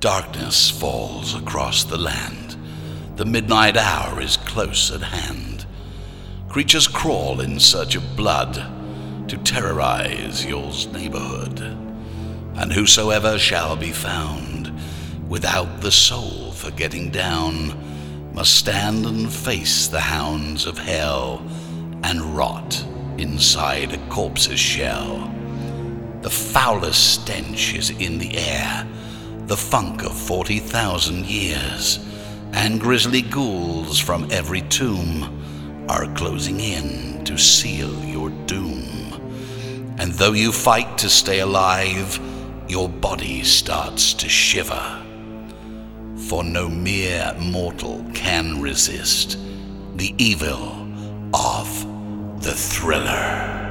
Darkness falls across the land. The midnight hour is close at hand. Creatures crawl in search of blood to terrorize your neighborhood. And whosoever shall be found without the soul for getting down must stand and face the hounds of hell and rot inside a corpse's shell. The foulest stench is in the air, the funk of 40,000 years, and grisly ghouls from every tomb are closing in to seal your doom. And though you fight to stay alive, your body starts to shiver, for no mere mortal can resist the evil of the Thriller.